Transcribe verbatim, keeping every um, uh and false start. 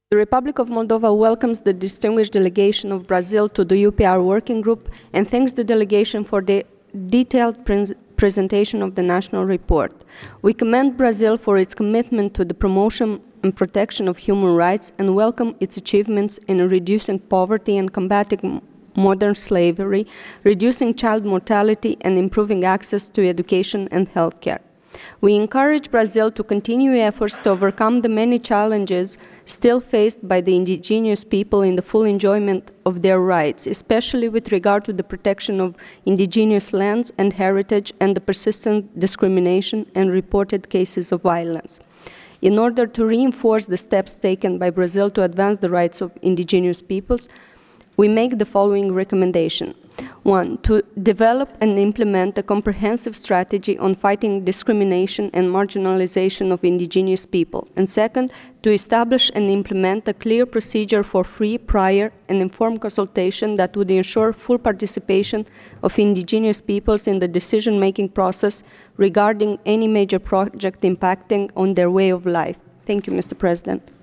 The Republic of Moldova welcomes the distinguished delegation of Brazil to the U P R working group and thanks the delegation for the detailed pre presentation of the national report. We commend Brazil for its commitment to the promotion and protection of human rights and welcome its achievements in reducing poverty and combating modern slavery, reducing child mortality, and improving access to education and health care. We encourage Brazil to continue efforts to overcome the many challenges still faced by the indigenous people in the full enjoyment of their rights, especially with regard to the protection of indigenous lands and heritage and the persistent discrimination and reported cases of violence. In order to reinforce the steps taken by Brazil to advance the rights of indigenous peoples, we make the following recommendation. One, to develop and implement a comprehensive strategy on fighting discrimination and marginalization of indigenous people. And second, to establish and implement a clear procedure for free, prior, and informed consultation that would ensure full participation of indigenous peoples in the decision-making process regarding any major project impacting on their way of life. Thank you, Mister President.